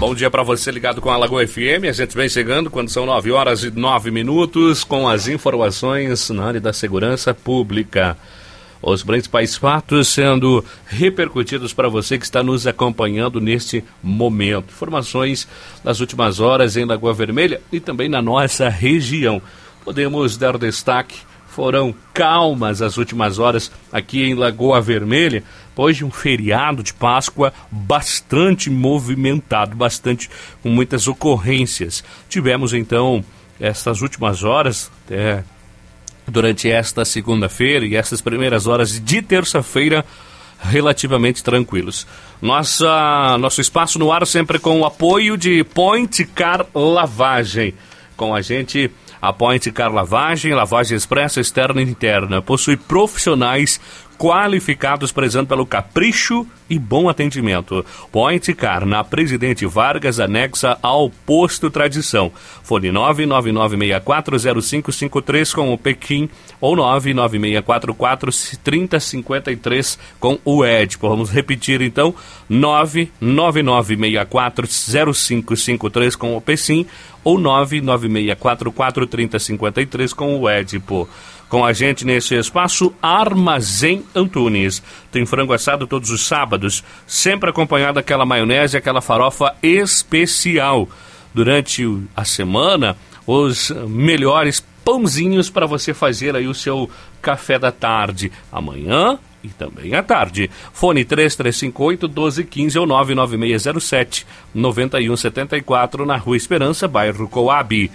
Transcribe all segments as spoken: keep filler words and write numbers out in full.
Bom dia para você ligado com a Lagoa F M. A gente vem chegando quando são nove horas e nove minutos com as informações na área da segurança pública. Os principais fatos sendo repercutidos para você que está nos acompanhando neste momento. Informações das últimas horas em Lagoa Vermelha e também na nossa região. Podemos dar destaque. Foram calmas as últimas horas aqui em Lagoa Vermelha, depois de um feriado de Páscoa bastante movimentado, bastante com muitas ocorrências. Tivemos então estas últimas horas, é, durante esta segunda-feira e essas primeiras horas de terça-feira, relativamente tranquilos. Nossa, nosso espaço no ar sempre com o apoio de Point Car Lavagem. Com a gente... A Point Car Lavagem, lavagem expressa externa e interna, possui profissionais qualificados prezando pelo capricho e bom atendimento. Point Car, na Presidente Vargas, anexa ao Posto Tradição. Fone nove nove nove seis quatro zero cinco cinco três com o Pequim ou nove nove seis quatro quatro três zero cinco três com o Ed. Vamos repetir então, nove nove nove seis quatro zero cinco cinco três com o Pequim ou nove nove seis quatro quatro três zero cinco três com o Edipo. Com a gente nesse espaço, Armazém Antunes. Tem frango assado todos os sábados, sempre acompanhado daquela maionese, aquela farofa especial. Durante a semana, os melhores pãozinhos para você fazer aí o seu café da tarde. Amanhã e também à tarde. Fone três três cinco oito, um dois um cinco ou nove nove seis zero sete, nove um sete quatro na Rua Esperança, bairro Coab.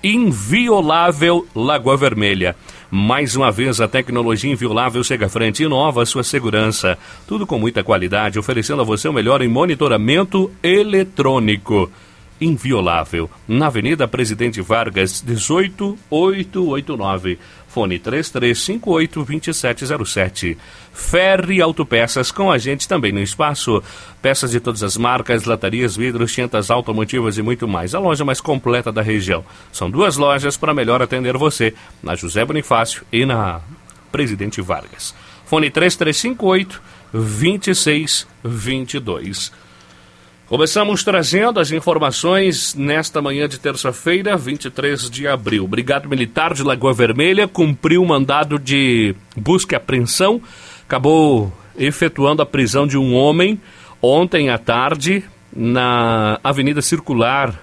Inviolável Lagoa Vermelha. Mais uma vez a tecnologia inviolável chega à frente e inova a sua segurança. Tudo com muita qualidade, oferecendo a você o melhor em monitoramento eletrônico. Inviolável, na Avenida Presidente Vargas, dezoito mil oitocentos e oitenta e nove. Fone três três cinco oito, dois sete zero sete. Ferri Autopeças, com a gente também no espaço. Peças de todas as marcas, latarias, vidros, tintas automotivas e muito mais. A loja mais completa da região. São duas lojas para melhor atender você, na José Bonifácio e na Presidente Vargas. Fone três três cinco oito, dois seis dois dois. Começamos trazendo as informações nesta manhã de terça-feira, vinte e três de abril. Brigada Militar de Lagoa Vermelha cumpriu o mandado de busca e apreensão, acabou efetuando a prisão de um homem ontem à tarde na Avenida Circular,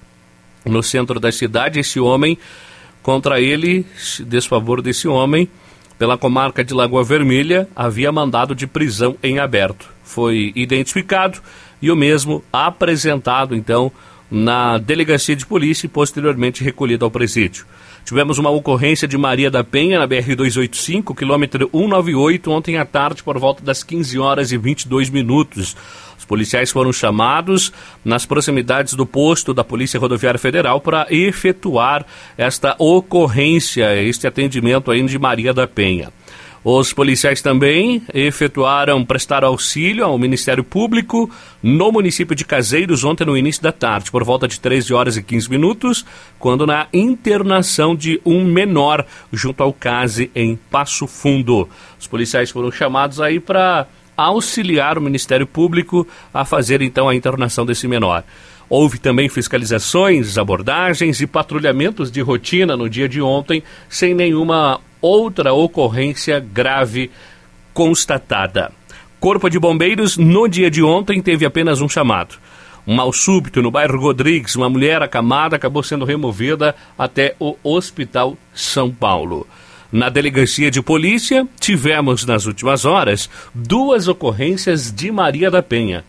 no centro da cidade. Esse homem, contra ele, desfavor desse homem, pela comarca de Lagoa Vermelha, havia mandado de prisão em aberto. Foi identificado e o mesmo apresentado, então, na delegacia de polícia e posteriormente recolhido ao presídio. Tivemos uma ocorrência de Maria da Penha, na B R duzentos e oitenta e cinco, quilômetro cento e noventa e oito, ontem à tarde, por volta das quinze horas e vinte e dois minutos. Os policiais foram chamados nas proximidades do posto da Polícia Rodoviária Federal para efetuar esta ocorrência, este atendimento aí de Maria da Penha. Os policiais também efetuaram, prestaram auxílio ao Ministério Público no município de Caseiros ontem no início da tarde, por volta de treze horas e quinze minutos, quando na internação de um menor junto ao CASE em Passo Fundo. Os policiais foram chamados aí para auxiliar o Ministério Público a fazer então a internação desse menor. Houve também fiscalizações, abordagens e patrulhamentos de rotina no dia de ontem, sem nenhuma outra ocorrência grave constatada. Corpo de Bombeiros, no dia de ontem, teve apenas um chamado. Um mal súbito no bairro Rodrigues, uma mulher acamada acabou sendo removida até o Hospital São Paulo. Na delegacia de polícia, tivemos nas últimas horas duas ocorrências de Maria da Penha.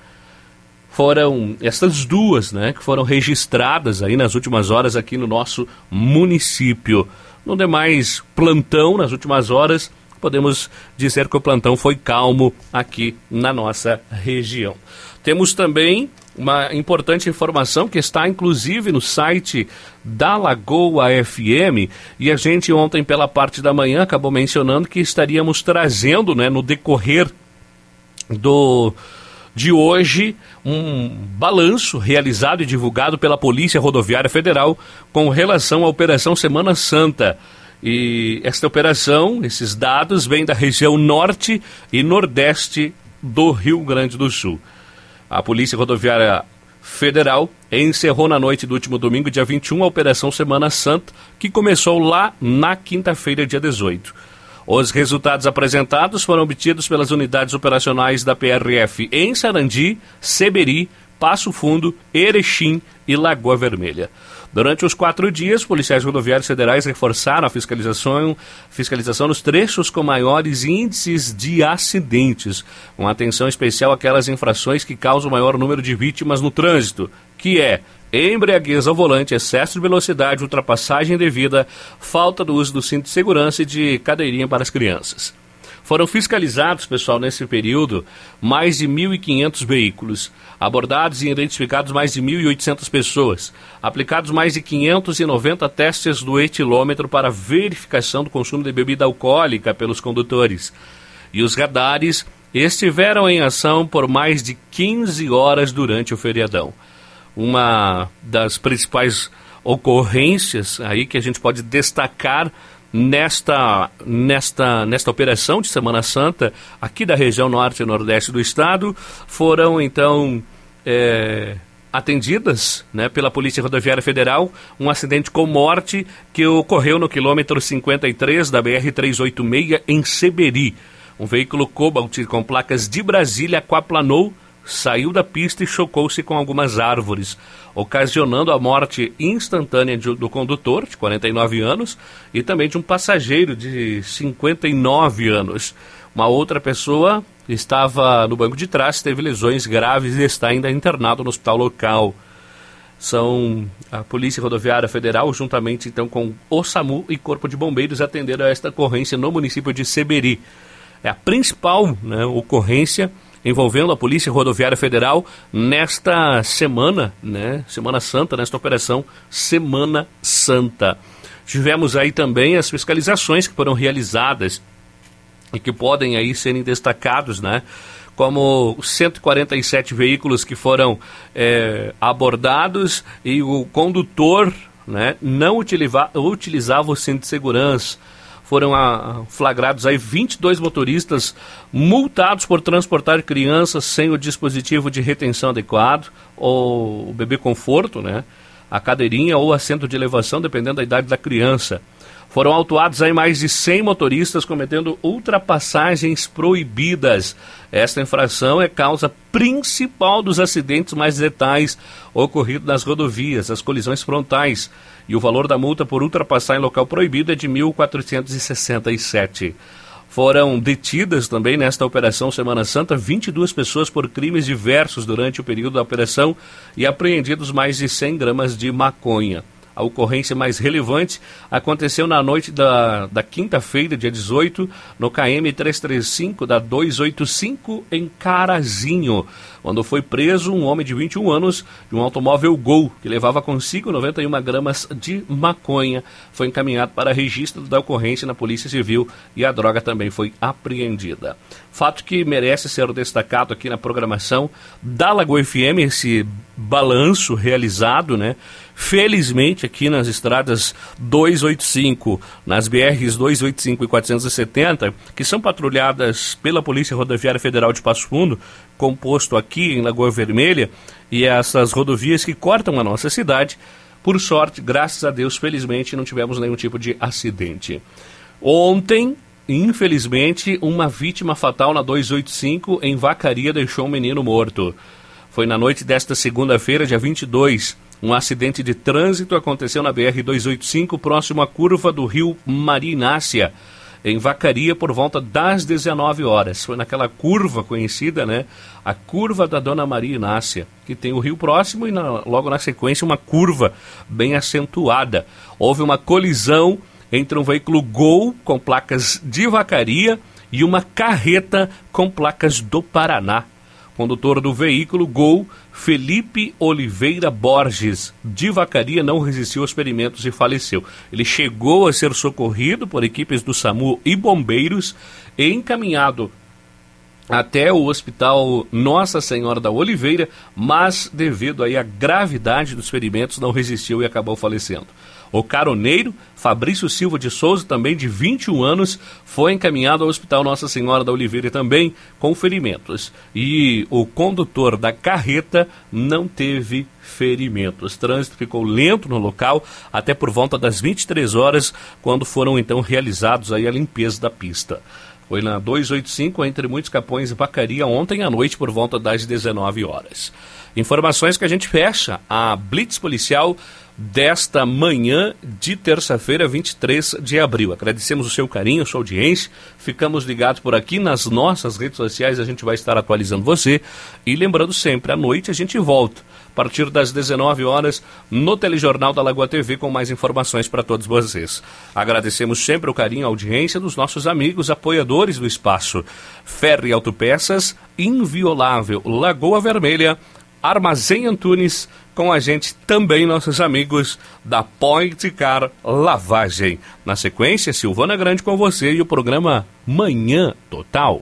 Foram essas duas, né, que foram registradas aí nas últimas horas aqui no nosso município. No demais plantão, nas últimas horas, podemos dizer que o plantão foi calmo aqui na nossa região. Temos também uma importante informação que está inclusive no site da Lagoa F M, e a gente ontem pela parte da manhã acabou mencionando que estaríamos trazendo, né, no decorrer do... de hoje, um balanço realizado e divulgado pela Polícia Rodoviária Federal com relação à Operação Semana Santa. E esta operação, esses dados, vêm da região norte e nordeste do Rio Grande do Sul. A Polícia Rodoviária Federal encerrou na noite do último domingo, dia vinte e um, a Operação Semana Santa, que começou lá na quinta-feira, dia dezoito. Os resultados apresentados foram obtidos pelas unidades operacionais da P R F em Sarandi, Seberi, Passo Fundo, Erechim e Lagoa Vermelha. Durante os quatro dias, policiais rodoviários federais reforçaram a fiscalização, fiscalização nos trechos com maiores índices de acidentes, com atenção especial àquelas infrações que causam o maior número de vítimas no trânsito, que é embriaguez ao volante, excesso de velocidade, ultrapassagem indevida, falta do uso do cinto de segurança e de cadeirinha para as crianças. Foram fiscalizados, pessoal, nesse período, mais de mil e quinhentos veículos, abordados e identificados mais de mil e oitocentas pessoas, aplicados mais de quinhentos e noventa testes do etilômetro para verificação do consumo de bebida alcoólica pelos condutores. E os radares estiveram em ação por mais de quinze horas durante o feriadão. Uma das principais ocorrências aí que a gente pode destacar Nesta, nesta, nesta operação de Semana Santa, aqui da região norte e nordeste do estado, foram então é, atendidas, né, pela Polícia Rodoviária Federal um acidente com morte que ocorreu no quilômetro cinquenta e três da B R trezentos e oitenta e seis em Seberi. Um veículo Cobalt com placas de Brasília aquaplanou, saiu da pista e chocou-se com algumas árvores, ocasionando a morte instantânea de, do condutor, de quarenta e nove anos, e também de um passageiro de cinquenta e nove anos. Uma outra pessoa estava no banco de trás, teve lesões graves e está ainda internado no hospital local. São a Polícia Rodoviária Federal, juntamente então com o SAMU e Corpo de Bombeiros, atenderam a esta ocorrência no município de Seberi. É a principal, né, ocorrência envolvendo a Polícia Rodoviária Federal nesta semana, né, Semana Santa, nesta operação Semana Santa. Tivemos aí também as fiscalizações que foram realizadas e que podem aí serem destacados, né, como cento e quarenta e sete veículos que foram é, abordados e o condutor, né, não utiliza, utilizava o cinto de segurança. Foram ah, flagrados aí vinte e dois motoristas multados por transportar crianças sem o dispositivo de retenção adequado, ou o bebê conforto, né, a cadeirinha ou assento de elevação, dependendo da idade da criança. Foram autuados aí mais de cem motoristas cometendo ultrapassagens proibidas. Esta infração é causa principal dos acidentes mais letais ocorridos nas rodovias, as colisões frontais. E o valor da multa por ultrapassar em local proibido é de mil quatrocentos e sessenta e sete reais. Foram detidas também nesta Operação Semana Santa vinte e duas pessoas por crimes diversos durante o período da operação e apreendidos mais de cem gramas de maconha. A ocorrência mais relevante aconteceu na noite da, da quinta-feira, dia dezoito, no K M trezentos e trinta e cinco da duzentos e oitenta e cinco, em Carazinho, quando foi preso um homem de vinte e um anos de um automóvel Gol, que levava consigo noventa e uma gramas de maconha. Foi encaminhado para registro da ocorrência na Polícia Civil e a droga também foi apreendida. Fato que merece ser destacado aqui na programação da Lagoa F M, esse balanço realizado, né? Felizmente aqui nas estradas duzentos e oitenta e cinco, nas B Rs duzentos e oitenta e cinco e quatrocentos e setenta, que são patrulhadas pela Polícia Rodoviária Federal de Passo Fundo, composto aqui em Lagoa Vermelha, e essas rodovias que cortam a nossa cidade, por sorte, graças a Deus, felizmente, não tivemos nenhum tipo de acidente. Ontem, infelizmente, uma vítima fatal na duzentos e oitenta e cinco em Vacaria deixou um menino morto. Foi na noite desta segunda-feira, dia vinte e dois, um acidente de trânsito aconteceu na B R duzentos e oitenta e cinco, próximo à curva do rio Maria Inácia, em Vacaria, por volta das dezenove horas. Foi naquela curva conhecida, né? A curva da Dona Maria Inácia, que tem o rio próximo e na, logo na sequência uma curva bem acentuada. Houve uma colisão entre um veículo Gol com placas de Vacaria e uma carreta com placas do Paraná. O condutor do veículo Gol, Felipe Oliveira Borges, de Vacaria, não resistiu aos ferimentos e faleceu. Ele chegou a ser socorrido por equipes do SAMU e bombeiros e encaminhado até o Hospital Nossa Senhora da Oliveira, mas devido aí à gravidade dos ferimentos não resistiu e acabou falecendo. O caroneiro, Fabrício Silva de Souza, também de vinte e um anos, foi encaminhado ao Hospital Nossa Senhora da Oliveira também com ferimentos. E o condutor da carreta não teve ferimentos. O trânsito ficou lento no local até por volta das vinte e três horas, quando foram então realizados aí a limpeza da pista. Foi na duzentos e oitenta e cinco, entre muitos Capões e Vacaria, ontem à noite, por volta das dezenove horas. Informações que a gente fecha a Blitz Policial desta manhã de terça-feira, vinte e três de abril. Agradecemos o seu carinho, a sua audiência. Ficamos ligados por aqui nas nossas redes sociais, a gente vai estar atualizando você. E lembrando sempre, à noite a gente volta, a partir das dezenove horas, no Telejornal da Lagoa T V, com mais informações para todos vocês. Agradecemos sempre o carinho e a audiência dos nossos amigos apoiadores do espaço. Ferry Autopeças, Inviolável Lagoa Vermelha, Armazém Antunes, com a gente também nossos amigos da Point Car Lavagem. Na sequência, Silvana Grande com você e o programa Manhã Total.